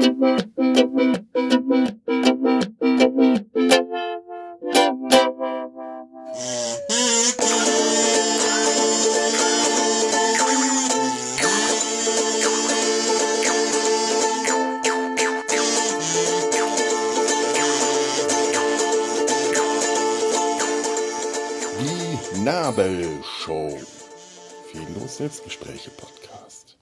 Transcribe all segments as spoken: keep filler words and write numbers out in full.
Nabelshow. Fehllos Selbstgespräche-Podcast.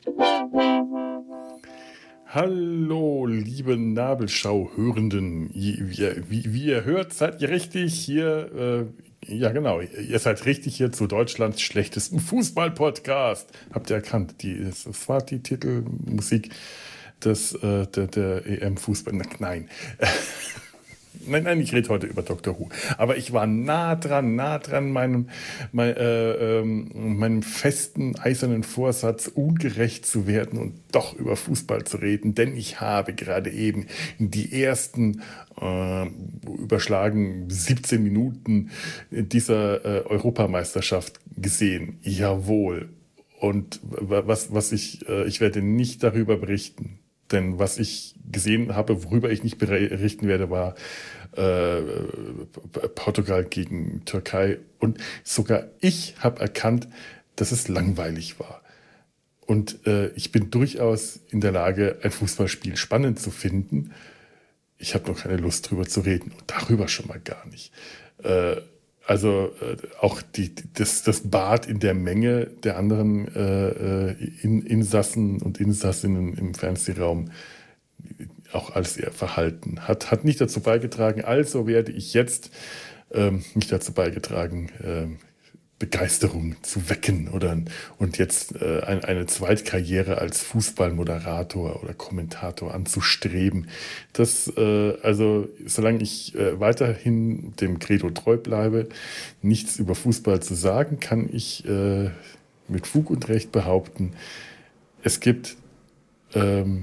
Hallo, liebe Nabelschau-Hörenden. Wie, wie, wie ihr hört, seid ihr richtig hier. Äh, ja, genau. Ihr seid richtig hier zu Deutschlands schlechtesten Fußball-Podcast. Habt ihr erkannt? Die, das war die Titelmusik des, äh, der, der E M-Fußball. Nein. Nein, nein, ich rede heute über Doktor Who. Aber ich war nah dran, nah dran meinem, mein, äh, ähm, meinem festen, eisernen Vorsatz, ungerecht zu werden und doch über Fußball zu reden. Denn ich habe gerade eben die ersten äh, überschlagen siebzehn Minuten dieser äh, Europameisterschaft gesehen. Jawohl. Und was, was ich, äh, ich werde nicht darüber berichten. Denn was ich gesehen habe, worüber ich nicht berichten werde, war äh, Portugal gegen Türkei. Und sogar ich habe erkannt, dass es langweilig war. Und äh, ich bin durchaus in der Lage, ein Fußballspiel spannend zu finden. Ich habe noch keine Lust, drüber zu reden. Und darüber schon mal gar nicht. Äh, Also äh, auch die, das, das Bad in der Menge der anderen äh, in, Insassen und Insassinnen im Fernsehraum, auch als ihr Verhalten, hat, hat nicht dazu beigetragen. Also werde ich jetzt ähm, nicht dazu beigetragen, äh, Begeisterung zu wecken oder und jetzt äh, ein, eine Zweitkarriere als Fußballmoderator oder Kommentator anzustreben. Das, äh, also solange ich äh, weiterhin dem Credo treu bleibe, nichts über Fußball zu sagen, kann ich äh, mit Fug und Recht behaupten, es gibt ähm,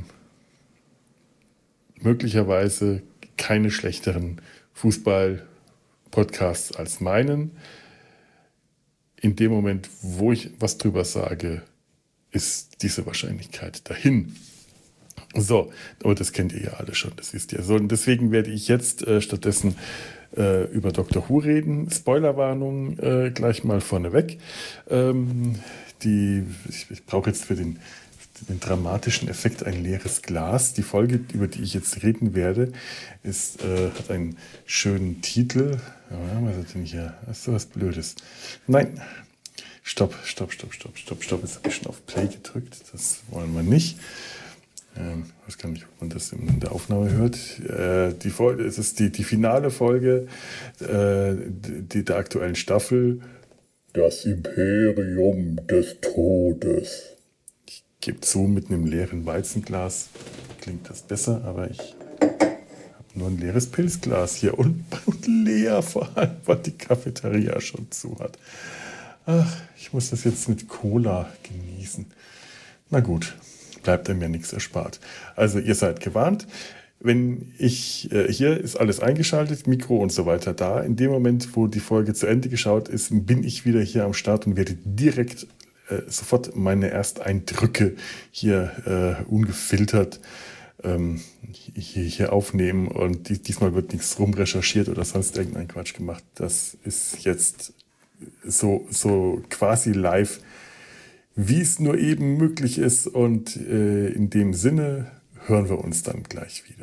möglicherweise keine schlechteren Fußball-Podcasts als meinen. In dem Moment, wo ich was drüber sage, ist diese Wahrscheinlichkeit dahin. So, aber das kennt ihr ja alle schon, das wisst ihr. So, und deswegen werde ich jetzt äh, stattdessen äh, über Doktor Who reden. Spoilerwarnung äh, gleich mal vorneweg. Ähm, die, ich, ich brauche jetzt für den, den dramatischen Effekt ein leeres Glas. Die Folge, über die ich jetzt reden werde, ist, äh, hat einen schönen Titel. Ja, was hat denn hier? Das ist so was Blödes. Nein. Stopp, stopp, stopp, stopp, stopp, stopp. Jetzt habe ich schon auf Play gedrückt. Das wollen wir nicht. Ähm, ich weiß gar nicht, ob man das in der Aufnahme hört. Äh, die Folge, es ist die, die finale Folge äh, die, der aktuellen Staffel. Das Imperium des Todes. Ich gebe zu, mit einem leeren Weizenglas klingt das besser, aber ich nur ein leeres Pilzglas hier und, und leer vor allem, weil die Cafeteria schon zu hat. Ach, ich muss das jetzt mit Cola genießen. Na gut, bleibt einem ja nichts erspart. Also ihr seid gewarnt. Wenn ich, äh, hier ist alles eingeschaltet, Mikro und so weiter da. In dem Moment, wo die Folge zu Ende geschaut ist, bin ich wieder hier am Start und werde direkt äh, sofort meine Ersteindrücke hier äh, ungefiltert ähm, hier, hier aufnehmen. Und die, diesmal wird nichts rumrecherchiert oder sonst irgendein Quatsch gemacht. Das ist jetzt so, so quasi live, wie es nur eben möglich ist. Und äh, in dem Sinne hören wir uns dann gleich wieder.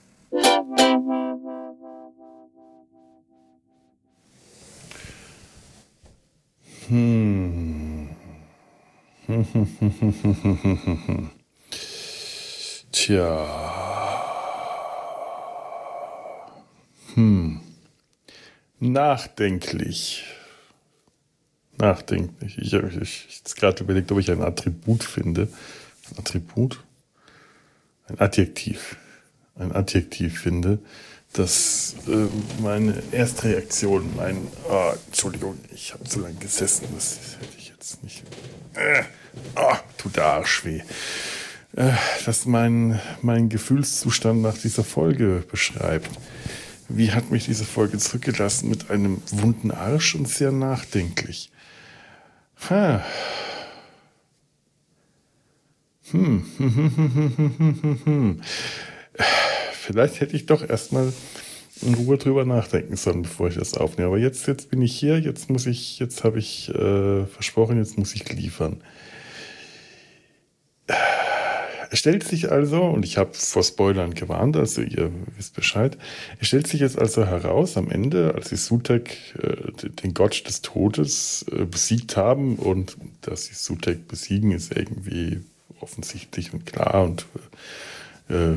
Hm. Tja. Hm. Nachdenklich. Nachdenklich. Ich habe ich, ich jetzt gerade überlegt, ob ich ein Attribut finde. Ein Attribut? Ein Adjektiv. Ein Adjektiv finde, das äh, meine Erstreaktion, mein, oh, Entschuldigung, ich habe zu lange gesessen, das hätte ich jetzt nicht. Äh, oh, tut der Arsch weh. Äh, das mein, mein Gefühlszustand nach dieser Folge beschreibt. Wie hat mich diese Folge zurückgelassen? Mit einem wunden Arsch und sehr nachdenklich. Ha. Hm. Hm, hm, hm, hm, hm, hm, hm. Vielleicht hätte ich doch erstmal in Ruhe drüber nachdenken sollen, bevor ich das aufnehme. Aber jetzt, jetzt bin ich hier, jetzt muss ich, jetzt habe ich äh, versprochen, jetzt muss ich liefern. Es stellt sich also, und ich habe vor Spoilern gewarnt, also ihr wisst Bescheid, es stellt sich jetzt also heraus am Ende, als sie Sutekh, äh, den Gott des Todes, äh, besiegt haben, und dass sie Sutekh besiegen, ist irgendwie offensichtlich und klar, und äh,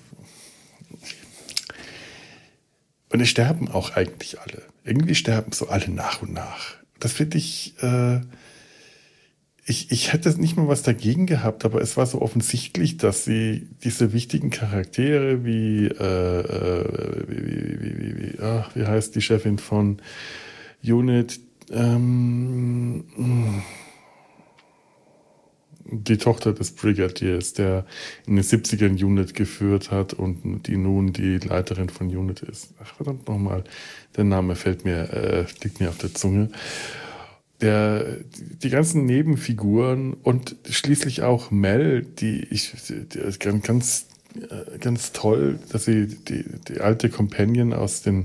und es sterben auch eigentlich alle. Irgendwie sterben so alle nach und nach. Das finde ich, äh, ich, ich hätte nicht mal was dagegen gehabt, aber es war so offensichtlich, dass sie diese wichtigen Charaktere wie, äh, äh, wie, wie, wie, wie, wie, ach, wie heißt die Chefin von Unit, ähm, die Tochter des Brigadiers, der in den siebzigern Unit geführt hat und die nun die Leiterin von Unit ist. Ach, verdammt nochmal, der Name fällt mir, äh, liegt mir auf der Zunge. Der, die ganzen Nebenfiguren und schließlich auch Mel, die ich die ist ganz, ganz, ganz toll, dass sie die, die alte Companion aus den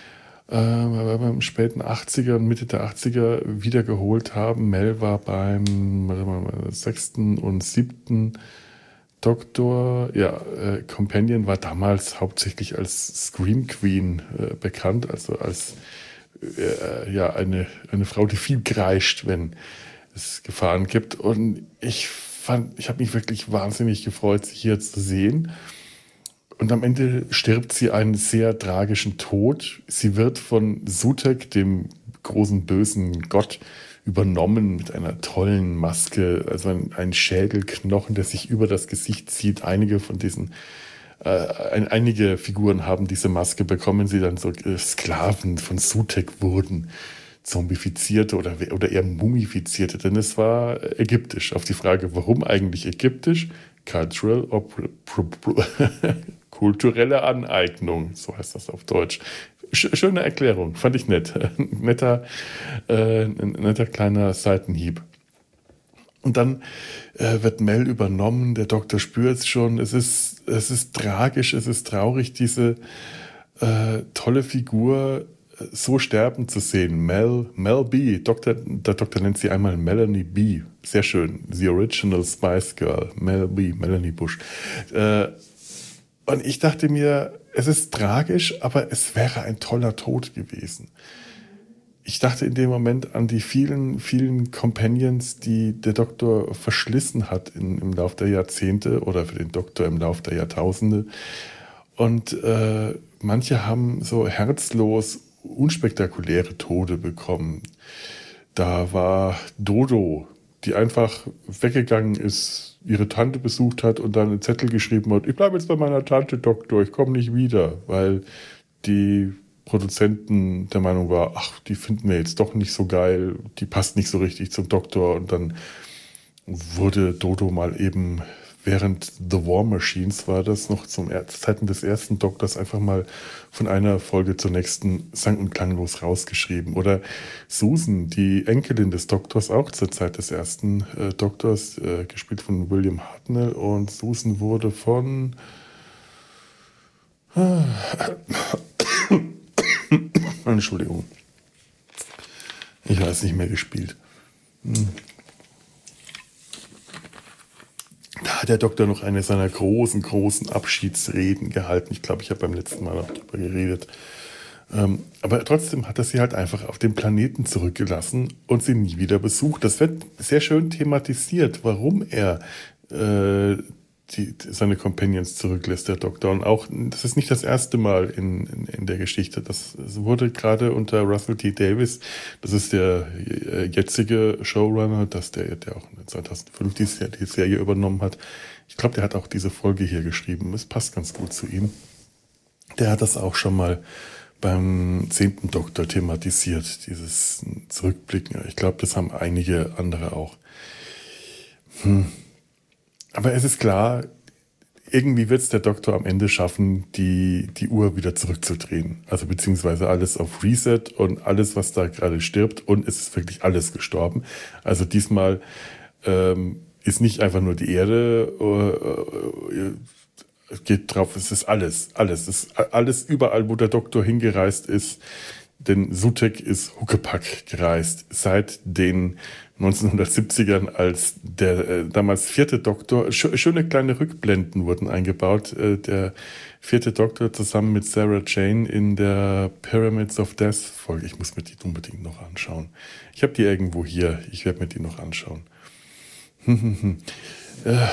äh, beim späten achtziger und Mitte der achtziger wiedergeholt haben. Mel war beim warte mal, sechsten und siebten Doktor, ja, äh, Companion war damals hauptsächlich als Scream Queen äh, bekannt, also als äh, ja, eine, eine Frau, die viel kreischt, wenn es Gefahren gibt. Und ich fand, ich habe mich wirklich wahnsinnig gefreut, sie hier zu sehen. Und am Ende stirbt sie einen sehr tragischen Tod. Sie wird von Sutekh, dem großen bösen Gott, übernommen mit einer tollen Maske, also ein, ein Schädelknochen, der sich über das Gesicht zieht. Einige von diesen, äh, ein, einige Figuren haben diese Maske bekommen, sie dann so äh, Sklaven von Sutekh wurden, zombifizierte oder, oder eher mumifizierte, denn es war ägyptisch. Auf die Frage, warum eigentlich ägyptisch? Cultural or kulturelle Aneignung, so heißt das auf Deutsch. Schöne Erklärung, fand ich nett. netter, äh, ein netter kleiner Seitenhieb. Und dann äh, wird Mel übernommen, der Doktor spürt es schon. Es ist, es ist tragisch, es ist traurig, diese äh, tolle Figur so sterben zu sehen. Mel, Mel B. Doktor, der Doktor nennt sie einmal Melanie B. Sehr schön. The Original Spice Girl. Mel B. Melanie Bush. Äh, und ich dachte mir, es ist tragisch, aber es wäre ein toller Tod gewesen. Ich dachte in dem Moment an die vielen, vielen Companions, die der Doktor verschlissen hat in, im Laufe der Jahrzehnte oder für den Doktor im Laufe der Jahrtausende. Und äh, manche haben so herzlos unspektakuläre Tode bekommen. Da war Dodo, die einfach weggegangen ist, ihre Tante besucht hat und dann einen Zettel geschrieben hat, ich bleibe jetzt bei meiner Tante, Doktor, ich komme nicht wieder, weil die Produzenten der Meinung war, ach, die finden wir jetzt doch nicht so geil, die passt nicht so richtig zum Doktor, und dann wurde Dodo mal eben während The War Machines, war das noch zum Zeiten des ersten Doktors, einfach mal von einer Folge zur nächsten sang- und klanglos rausgeschrieben. Oder Susan, die Enkelin des Doktors, auch zur Zeit des ersten äh, Doktors, äh, gespielt von William Hartnell. Und Susan wurde von äh, Entschuldigung. Ich weiß nicht mehr gespielt. Hm. Da hat der Doktor noch eine seiner großen, großen Abschiedsreden gehalten. Ich glaube, ich habe beim letzten Mal noch darüber geredet. Ähm, aber trotzdem hat er sie halt einfach auf den Planeten zurückgelassen und sie nie wieder besucht. Das wird sehr schön thematisiert, warum er äh, die, seine Companions zurücklässt, der Doktor. Und auch, das ist nicht das erste Mal in, in, in der Geschichte. Das, das wurde gerade unter Russell T. Davies, das ist der äh, jetzige Showrunner, das der, der auch zweitausendfünf die, die Serie übernommen hat. Ich glaube, der hat auch diese Folge hier geschrieben. Es passt ganz gut zu ihm. Der hat das auch schon mal beim zehnten Doktor thematisiert, dieses Zurückblicken. Ich glaube, das haben einige andere auch. Hm. Aber es ist klar, irgendwie wird es der Doktor am Ende schaffen, die, die Uhr wieder zurückzudrehen. Also beziehungsweise alles auf Reset und alles, was da gerade stirbt, und es ist wirklich alles gestorben. Also diesmal ähm, ist nicht einfach nur die Erde äh, es geht drauf, es ist alles, alles, es ist alles überall, wo der Doktor hingereist ist. Denn Sutek ist Huckepack gereist. Seit den neunzehnhundertsiebzigern, als der äh, damals vierte Doktor, sch schöne kleine Rückblenden wurden eingebaut, äh, der vierte Doktor zusammen mit Sarah Jane in der Pyramids of Death Folge. Ich muss mir die unbedingt noch anschauen. Ich habe die irgendwo hier. Ich werde mir die noch anschauen. äh,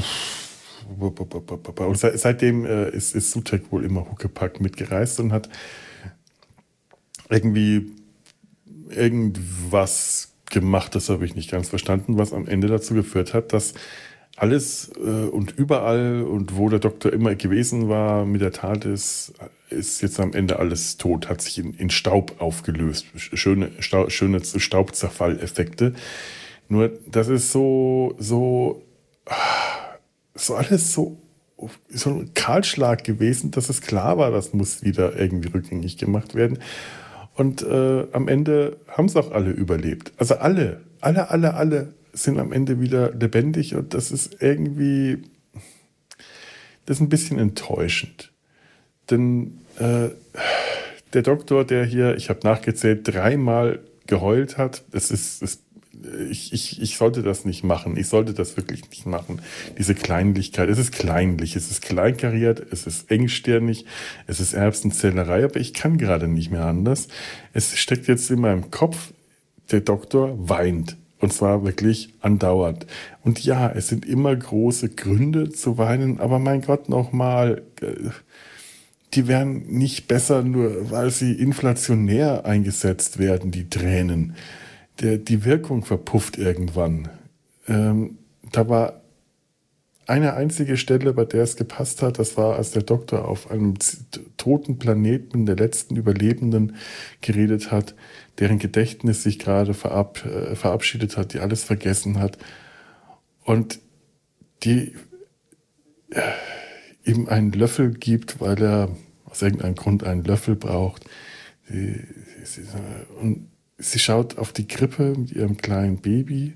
und se seitdem äh, ist, ist Sutek wohl immer Huckepack mitgereist und hat irgendwie irgendwas gemacht, das habe ich nicht ganz verstanden, was am Ende dazu geführt hat, dass alles äh, und überall und wo der Doktor immer gewesen war mit der Tat ist, ist jetzt am Ende alles tot, hat sich in, in Staub aufgelöst. Schöne, Stau, schöne Staubzerfalleffekte. Nur das ist so, so, so alles so, so ein Kahlschlag gewesen, dass es klar war, das muss wieder irgendwie rückgängig gemacht werden. Und äh, am Ende haben es auch alle überlebt. Also alle, alle, alle, alle sind am Ende wieder lebendig. Und das ist irgendwie, das ist ein bisschen enttäuschend. Denn äh, der Doktor, der hier, ich habe nachgezählt, dreimal geheult hat, das ist, das, ich, ich, ich sollte das nicht machen. Ich sollte das wirklich nicht machen. Diese Kleinlichkeit, es ist kleinlich, es ist kleinkariert, es ist engstirnig, es ist Erbsenzählerei, aber ich kann gerade nicht mehr anders. Es steckt jetzt in meinem Kopf, der Doktor weint. Und zwar wirklich andauernd. Und ja, es sind immer große Gründe zu weinen, aber mein Gott, nochmal, die werden nicht besser, nur weil sie inflationär eingesetzt werden, die Tränen. Der, die Wirkung verpufft irgendwann. Ähm, da war eine einzige Stelle, bei der es gepasst hat, das war, als der Doktor auf einem toten Planeten der letzten Überlebenden geredet hat, deren Gedächtnis sich gerade verab, äh, verabschiedet hat, die alles vergessen hat und die äh, ihm einen Löffel gibt, weil er aus irgendeinem Grund einen Löffel braucht. Sie, sie, und Sie schaut auf die Krippe mit ihrem kleinen Baby.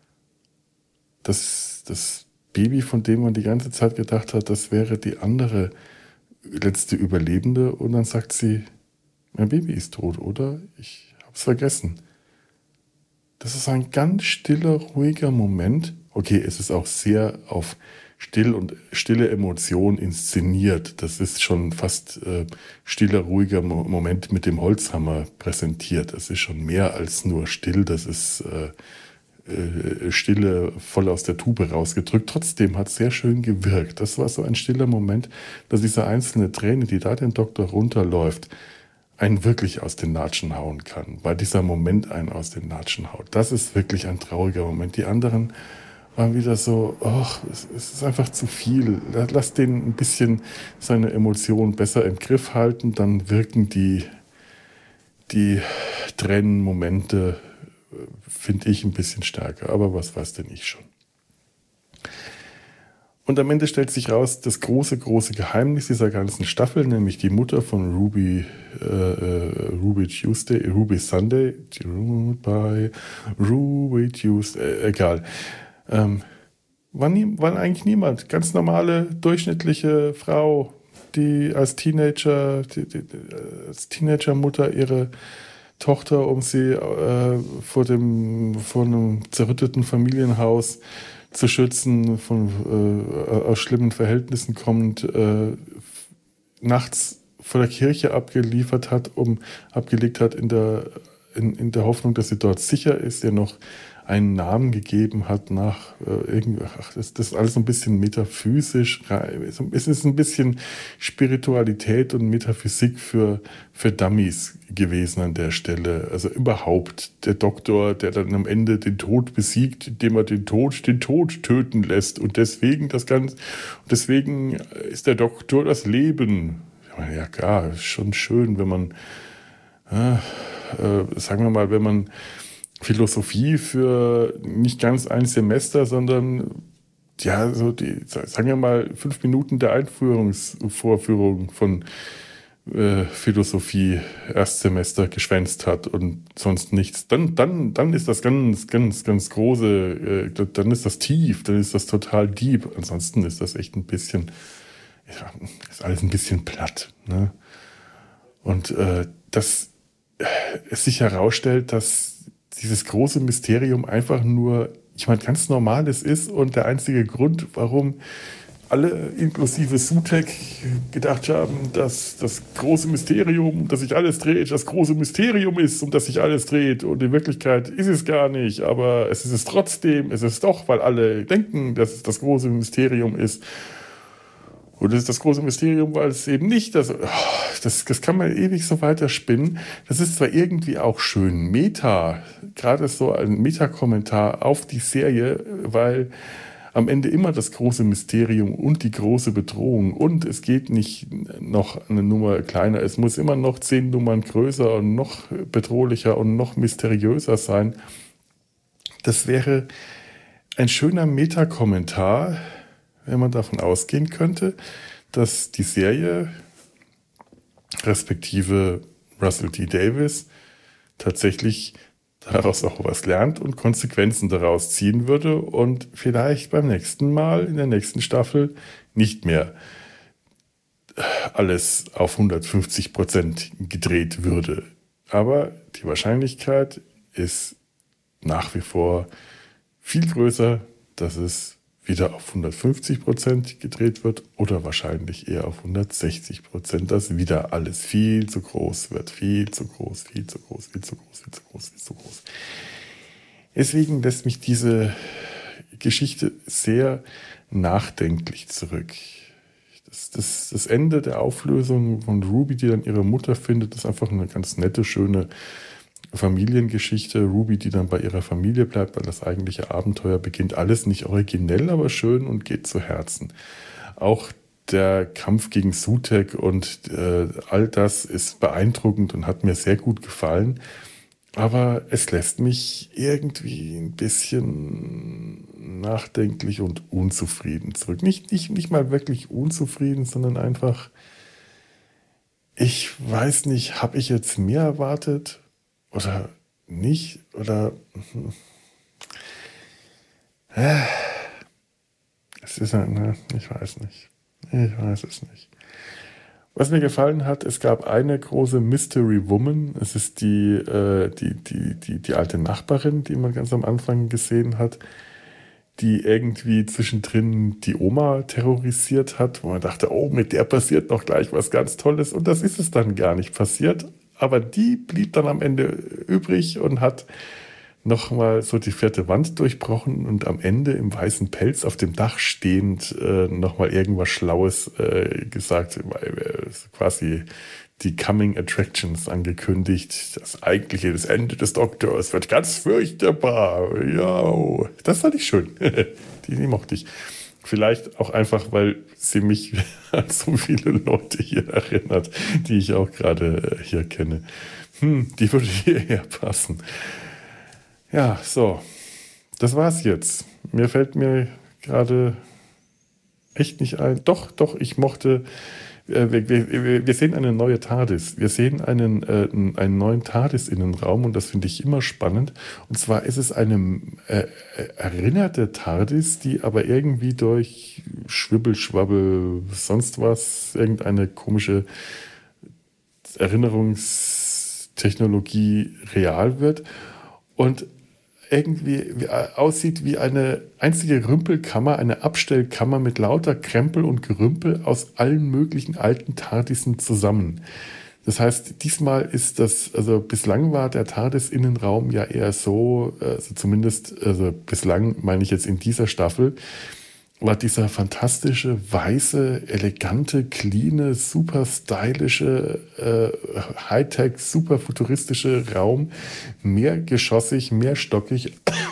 Das, das Baby, von dem man die ganze Zeit gedacht hat, das wäre die andere letzte Überlebende. Und dann sagt sie, mein Baby ist tot, oder? Ich hab's vergessen. Das ist ein ganz stiller, ruhiger Moment. Okay, es ist auch sehr auf still und stille Emotion inszeniert. Das ist schon fast äh, stiller, ruhiger Mo Moment mit dem Holzhammer präsentiert. Das ist schon mehr als nur still. Das ist äh, äh, Stille voll aus der Tube rausgedrückt. Trotzdem hat es sehr schön gewirkt. Das war so ein stiller Moment, dass diese einzelne Träne, die da den Doktor runterläuft, einen wirklich aus den Latschen hauen kann. Weil dieser Moment einen aus den Latschen haut. Das ist wirklich ein trauriger Moment. Die anderen war wieder so, ach, es, es ist einfach zu viel. Lass den ein bisschen seine Emotionen besser im Griff halten, dann wirken die, die Tränenmomente, finde ich, ein bisschen stärker. Aber was weiß denn ich schon. Und am Ende stellt sich raus, das große, große Geheimnis dieser ganzen Staffel, nämlich die Mutter von Ruby, äh, Ruby Tuesday, Ruby Sunday, by Ruby Tuesday, äh, egal. Ähm, war, nie, war eigentlich niemand. Ganz normale, durchschnittliche Frau, die als Teenager, die, die, als Teenagermutter ihre Tochter, um sie äh, vor dem vor einem zerrütteten Familienhaus zu schützen, von äh, aus schlimmen Verhältnissen kommend, äh, nachts vor der Kirche abgeliefert hat, um abgelegt hat in der in, in der Hoffnung, dass sie dort sicher ist, ihr noch einen Namen gegeben hat nach äh, irgendwie, ach, das, das ist alles so ein bisschen metaphysisch, es ist ein bisschen Spiritualität und Metaphysik für, für Dummies gewesen an der Stelle. Also überhaupt der Doktor, der dann am Ende den Tod besiegt, indem er den Tod, den Tod töten lässt und deswegen das Ganze, deswegen ist der Doktor das Leben. Ich meine, ja klar, ist schon schön, wenn man, äh, äh, sagen wir mal, wenn man Philosophie für nicht ganz ein Semester, sondern ja, so die, sagen wir mal, fünf Minuten der Einführungsvorführung von äh, Philosophie Erstsemester geschwänzt hat und sonst nichts, dann, dann, dann ist das ganz, ganz, ganz große, äh, dann ist das tief, dann ist das total deep. Ansonsten ist das echt ein bisschen, ja, ist alles ein bisschen platt. Ne? Und äh, dass es sich herausstellt, dass dieses große Mysterium einfach nur jemand ganz Normales ist und der einzige Grund, warum alle inklusive Sutek gedacht haben, dass das große Mysterium, um das sich alles dreht, das große Mysterium ist, um das sich alles dreht. Und in Wirklichkeit ist es gar nicht, aber es ist es trotzdem, es ist doch, weil alle denken, dass es das große Mysterium ist. Und es ist das große Mysterium, weil es eben nicht, das, das, das kann man ewig so weiterspinnen. Das ist zwar irgendwie auch schön Meta, gerade so ein Meta-Kommentar auf die Serie, weil am Ende immer das große Mysterium und die große Bedrohung und es geht nicht noch eine Nummer kleiner, es muss immer noch zehn Nummern größer und noch bedrohlicher und noch mysteriöser sein. Das wäre ein schöner Meta-Kommentar, wenn man davon ausgehen könnte, dass die Serie respektive Russell T. Davies tatsächlich daraus auch was lernt und Konsequenzen daraus ziehen würde und vielleicht beim nächsten Mal in der nächsten Staffel nicht mehr alles auf hundertfünfzig Prozent gedreht würde. Aber die Wahrscheinlichkeit ist nach wie vor viel größer, dass es wieder auf hundertfünfzig Prozent gedreht wird oder wahrscheinlich eher auf hundertsechzig Prozent, dass wieder alles viel zu groß wird. Viel zu groß, viel zu groß, viel zu groß, viel zu groß, viel zu groß. Deswegen lässt mich diese Geschichte sehr nachdenklich zurück. Das, das, das Ende der Auflösung von Ruby, die dann ihre Mutter findet, ist einfach eine ganz nette, schöne Familiengeschichte. Ruby, die dann bei ihrer Familie bleibt, weil das eigentliche Abenteuer beginnt. Alles nicht originell, aber schön und geht zu Herzen. Auch der Kampf gegen Sutek und äh, all das ist beeindruckend und hat mir sehr gut gefallen. Aber es lässt mich irgendwie ein bisschen nachdenklich und unzufrieden zurück. Nicht, nicht, nicht mal wirklich unzufrieden, sondern einfach, ich weiß nicht, habe ich jetzt mehr erwartet? Oder nicht? Oder äh, es ist ein, ne, ich weiß nicht. Ich weiß es nicht. Was mir gefallen hat, es gab eine große Mystery Woman. Es ist die, äh, die, die, die, die alte Nachbarin, die man ganz am Anfang gesehen hat, die irgendwie zwischendrin die Oma terrorisiert hat, wo man dachte, oh, mit der passiert noch gleich was ganz Tolles. Und das ist es dann gar nicht passiert. Aber die blieb dann am Ende übrig und hat nochmal so die vierte Wand durchbrochen und am Ende im weißen Pelz auf dem Dach stehend äh, nochmal irgendwas Schlaues äh, gesagt, äh, quasi die Coming Attractions angekündigt. Das eigentliche, das Ende des Doktors wird ganz furchtbar. Ja, das fand ich schön. die, die mochte ich. Vielleicht auch einfach, weil sie mich an so viele Leute hier erinnert, die ich auch gerade hier kenne. Hm, die würde hierher passen. Ja, so. Das war's jetzt. Mir fällt mir gerade echt nicht ein. Doch, doch, ich mochte... Wir, wir, wir sehen eine neue TARDIS. Wir sehen einen, äh, einen neuen TARDIS-Innenraum und das finde ich immer spannend. Und zwar ist es eine äh, erinnerte TARDIS, die aber irgendwie durch Schwibbel, Schwabbel, sonst was, irgendeine komische Erinnerungstechnologie real wird und irgendwie aussieht wie eine einzige Rümpelkammer, eine Abstellkammer mit lauter Krempel und Gerümpel aus allen möglichen alten TARDISen zusammen. Das heißt, diesmal ist das, also bislang war der TARDIS-Innenraum ja eher so, also zumindest, also bislang meine ich jetzt in dieser Staffel, war dieser fantastische, weiße, elegante, cleane, super stylische, äh, Hightech, super futuristische Raum, mehrgeschossig, mehrstockig,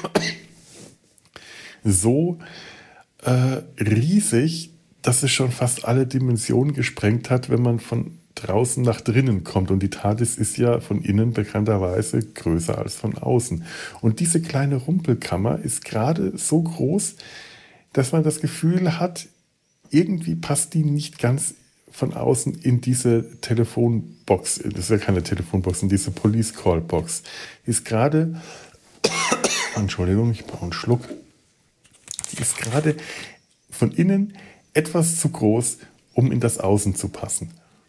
so äh, riesig, dass es schon fast alle Dimensionen gesprengt hat, wenn man von draußen nach drinnen kommt. Und die TARDIS ist ja von innen bekannterweise größer als von außen. Und diese kleine Rumpelkammer ist gerade so groß, dass man das Gefühl hat, irgendwie passt die nicht ganz von außen in diese Telefonbox. Das ist ja keine Telefonbox, in diese Police Call Box. Die ist gerade, Entschuldigung, ich brauche einen Schluck. Die ist gerade von innen etwas zu groß, um in das Außen zu passen.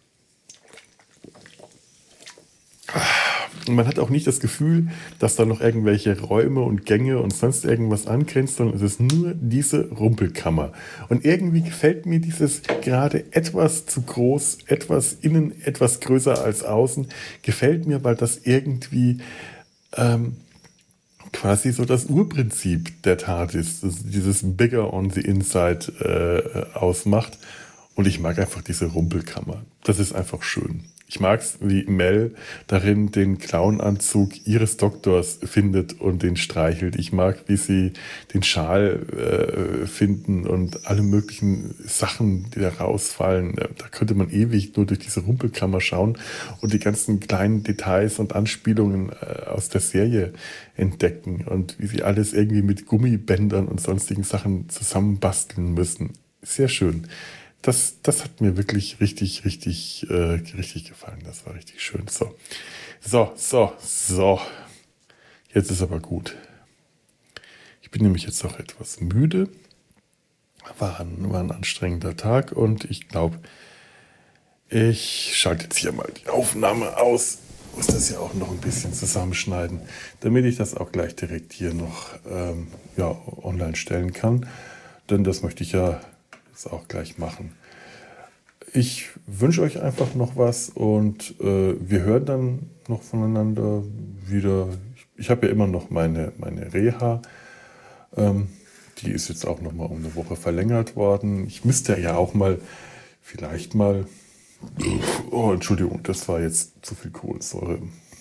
Und man hat auch nicht das Gefühl, dass da noch irgendwelche Räume und Gänge und sonst irgendwas angrenzt, sondern es ist nur diese Rumpelkammer. Und irgendwie gefällt mir dieses gerade etwas zu groß, etwas innen, etwas größer als außen, gefällt mir, weil das irgendwie ähm, quasi so das Urprinzip der Tat ist, das dieses Bigger on the Inside äh, ausmacht. Und ich mag einfach diese Rumpelkammer. Das ist einfach schön. Ich mag es, wie Mel darin den Clownanzug ihres Doktors findet und den streichelt. Ich mag, wie sie den Schal äh, finden und alle möglichen Sachen, die da rausfallen. Da könnte man ewig nur durch diese Rumpelkammer schauen und die ganzen kleinen Details und Anspielungen äh, aus der Serie entdecken und wie sie alles irgendwie mit Gummibändern und sonstigen Sachen zusammenbasteln müssen. Sehr schön. Das, das hat mir wirklich richtig, richtig, äh, richtig gefallen. Das war richtig schön. So, so, so, so. Jetzt ist aber gut. Ich bin nämlich jetzt auch etwas müde. War ein, war ein anstrengender Tag und ich glaube, ich schalte jetzt hier mal die Aufnahme aus. Muss das ja auch noch ein bisschen zusammenschneiden, damit ich das auch gleich direkt hier noch ähm, ja, online stellen kann. Denn das möchte ich ja jetzt auch gleich machen. Ich wünsche euch einfach noch was und äh, wir hören dann noch voneinander wieder. Ich, ich habe ja immer noch meine, meine Reha. Ähm, die ist jetzt auch noch mal um eine Woche verlängert worden. Ich müsste ja auch mal, vielleicht mal, oh Entschuldigung, das war jetzt zu viel Kohlensäure.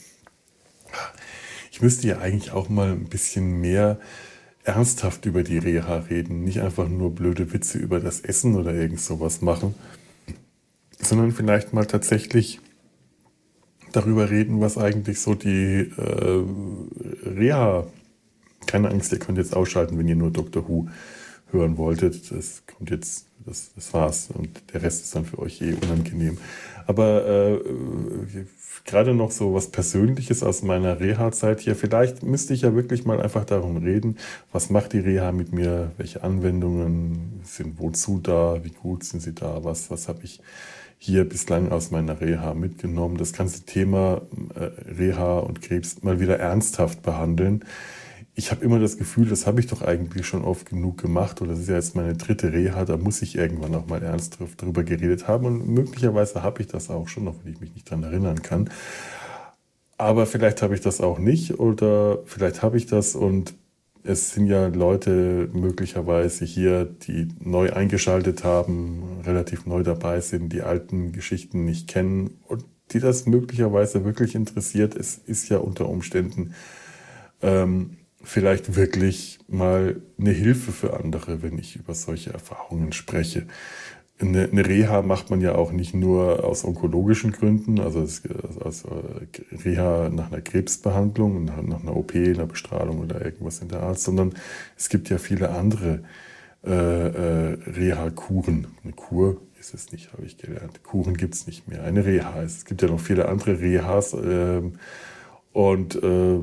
Ich müsste ja eigentlich auch mal ein bisschen mehr ernsthaft über die Reha reden. Nicht einfach nur blöde Witze über das Essen oder irgend sowas machen, sondern vielleicht mal tatsächlich darüber reden, was eigentlich so die äh, Reha, keine Angst, ihr könnt jetzt ausschalten, wenn ihr nur Doctor Who hören wolltet, das kommt jetzt, das, das war's und der Rest ist dann für euch eh unangenehm. Aber äh, gerade noch so was Persönliches aus meiner Reha-Zeit hier, vielleicht müsste ich ja wirklich mal einfach darum reden, was macht die Reha mit mir, welche Anwendungen sind wozu da, wie gut sind sie da, was, was habe ich hier bislang aus meiner Reha mitgenommen, das ganze Thema äh, Reha und Krebs mal wieder ernsthaft behandeln. Ich habe immer das Gefühl, das habe ich doch eigentlich schon oft genug gemacht oder das ist ja jetzt meine dritte Reha, da muss ich irgendwann auch mal ernsthaft darüber geredet haben und möglicherweise habe ich das auch schon, auch wenn ich mich nicht daran erinnern kann. Aber vielleicht habe ich das auch nicht oder vielleicht habe ich das und es sind ja Leute möglicherweise hier, die neu eingeschaltet haben, relativ neu dabei sind, die alten Geschichten nicht kennen und die das möglicherweise wirklich interessiert. Es ist ja unter Umständen ähm, vielleicht wirklich mal eine Hilfe für andere, wenn ich über solche Erfahrungen spreche. Eine, eine Reha macht man ja auch nicht nur aus onkologischen Gründen, also es, also Reha nach einer Krebsbehandlung, nach, nach einer O P, einer Bestrahlung oder irgendwas in der Art, sondern es gibt ja viele andere äh, äh, Reha-Kuren. Eine Kur ist es nicht, habe ich gelernt. Kuren gibt es nicht mehr. Eine Reha. Es gibt ja noch viele andere Rehas äh, und äh,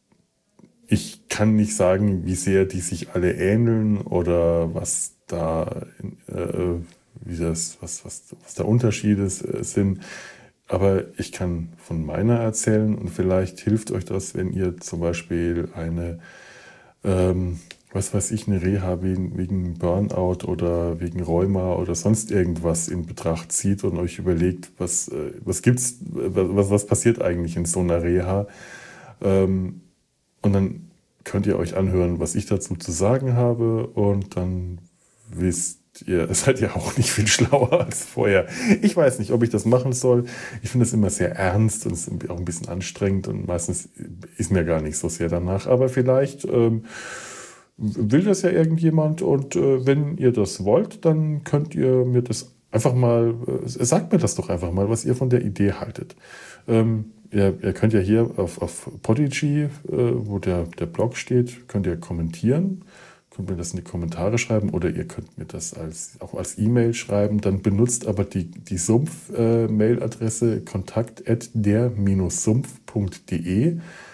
ich kann nicht sagen, wie sehr die sich alle ähneln oder was da äh, wie das, was, was, was da Unterschiede sind. Aber ich kann von meiner erzählen und vielleicht hilft euch das, wenn ihr zum Beispiel eine, ähm, was weiß ich, eine Reha wegen, wegen Burnout oder wegen Rheuma oder sonst irgendwas in Betracht zieht und euch überlegt, was, was gibt's, was, was passiert eigentlich in so einer Reha. Ähm, und dann könnt ihr euch anhören, was ich dazu zu sagen habe und dann wisst ihr seid ja auch nicht viel schlauer als vorher. Ich weiß nicht, ob ich das machen soll. Ich finde es immer sehr ernst und es ist auch ein bisschen anstrengend und meistens ist mir gar nicht so sehr danach. Aber vielleicht ähm, will das ja irgendjemand und äh, wenn ihr das wollt, dann könnt ihr mir das einfach mal, äh, sagt mir das doch einfach mal, was ihr von der Idee haltet. Ähm, ihr, ihr könnt ja hier auf, auf Podigy, äh, wo der, der Blog steht, könnt ihr kommentieren. Könnt mir das in die Kommentare schreiben oder ihr könnt mir das als, auch als E-Mail schreiben. Dann benutzt aber die, die Sumpf-Mail-Adresse äh, kontakt at der sumpf punkt de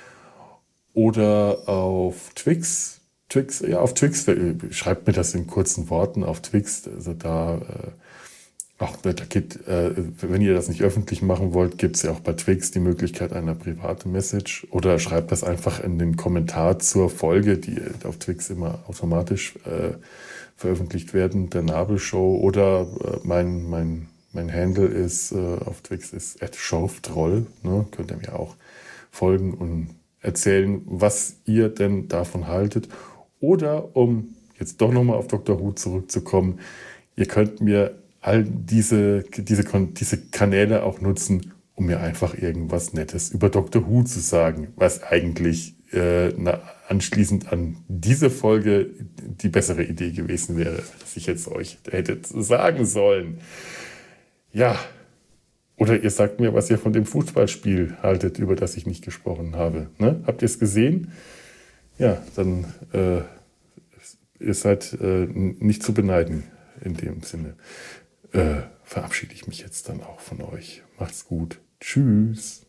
oder auf Twix. Twix, ja, auf Twix, äh, schreibt mir das in kurzen Worten auf Twix. Also da äh, Ach, da geht, äh, wenn ihr das nicht öffentlich machen wollt, gibt es ja auch bei Twix die Möglichkeit einer privaten Message oder schreibt das einfach in den Kommentar zur Folge, die auf Twix immer automatisch äh, veröffentlicht werden, der Nabelshow, oder äh, mein, mein, mein Handle ist äh, auf Twix ist at schorftroll, ne? Könnt ihr mir auch folgen und erzählen, was ihr denn davon haltet. Oder, um jetzt doch nochmal auf Doktor Who zurückzukommen, ihr könnt mir all diese, diese, diese Kanäle auch nutzen, um mir einfach irgendwas Nettes über Doktor Who zu sagen, was eigentlich äh, na, anschließend an diese Folge die bessere Idee gewesen wäre, dass ich jetzt euch hätte sagen sollen. Ja, oder ihr sagt mir, was ihr von dem Fußballspiel haltet, über das ich nicht gesprochen habe. Ne? Habt ihr es gesehen? Ja, dann äh, ihr seid äh, nicht zu beneiden in dem Sinne. Äh, verabschiede ich mich jetzt dann auch von euch. Macht's gut. Tschüss.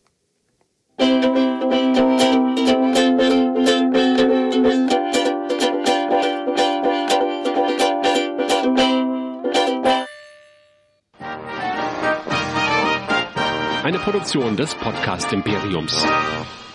Eine Produktion des Podcast Imperiums.